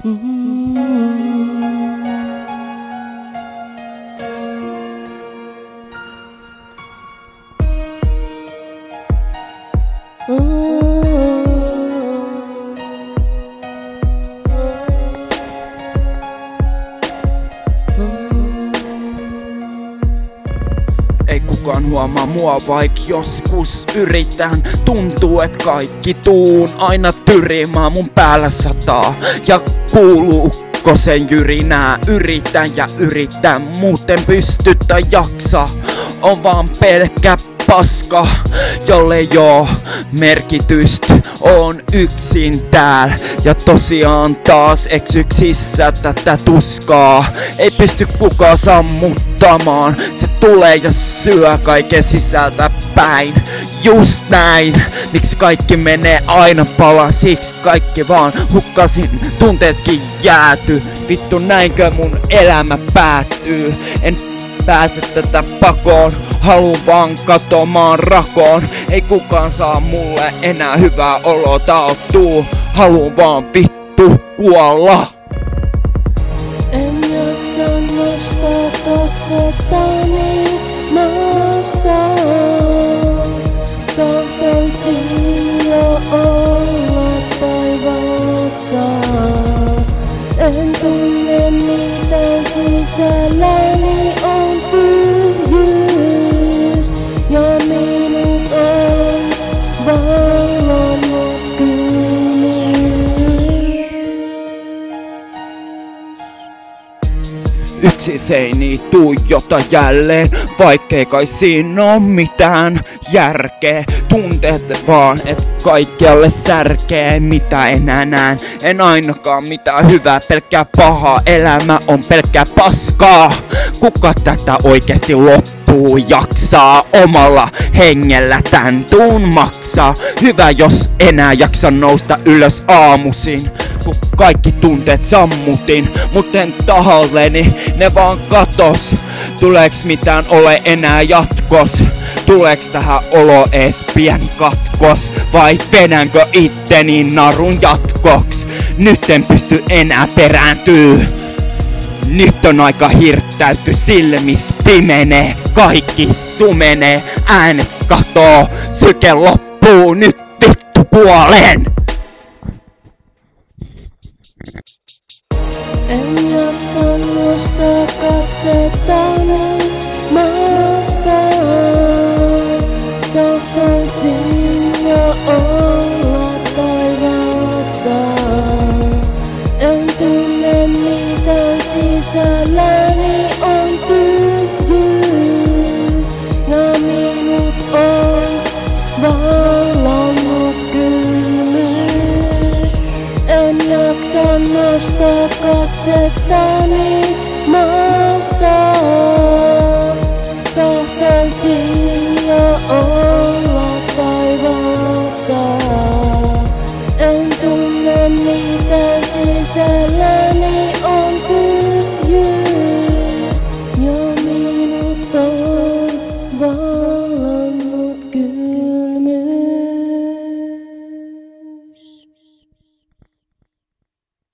Ei kukaan huomaa mua, vaik joskus yritän. Tuntuu, et kaikki tuun aina tyrimään, mun päällä sataa ja kuuluuko sen jyrinää. Yritän ja yritän, muuten pysty tai jaksa. On vaan pelkkä paska, jolle joo merkitystä. On yksin täällä ja tosiaan taas eksyksissä tätä tuskaa. Ei pysty kukaan sammuttamaan, se tulee ja syö kaiken sisältä päin. Just näin, miksi kaikki menee aina palasiksi, kaikki vaan hukkasin, tunteetkin jääty. Vittu näinkö mun elämä päättyy, en pääse tätä pakoon, haluun vaan katomaan rakoon. Ei kukaan saa mulle enää hyvää oloa taottuu, haluun vaan vittu kuolla. En jaksa nostaa katsettani maasta, tahtoisin jo olla taivaassa. En tunne mitä sisälläni on tyhjyys, ja minut on vallannut kylmyys. Yksi seini tuijota jälleen, vaikkei kai siinä oo mitään järkeä. Tunteet vaan, et kaikkialle särkee, mitä enää näen. En ainakaan mitään hyvää, pelkkää pahaa, elämä on pelkkää paskaa. Kuka tätä oikeesti loppuu jaksaa, omalla hengellä tän tuun maksaa. Hyvä jos enää jaksa nousta ylös aamuisin, kun kaikki tunteet sammutin, mut en tahalleni, ne vaan katos. Tuleeks mitään ole enää jatkos? Tuleeks tähän olo ees pieni katkos? Vai vedänkö itteni narun jatkoks? Nyt en pysty enää perääntyy. Nyt on aika hirttäyty, silmis pimenee, kaikki sumenee, äänet katoo, syke loppuu, nyt vittu kuolen! En jaksa nostaa katsettani maasta, tahtoisin jo olla taivaassa.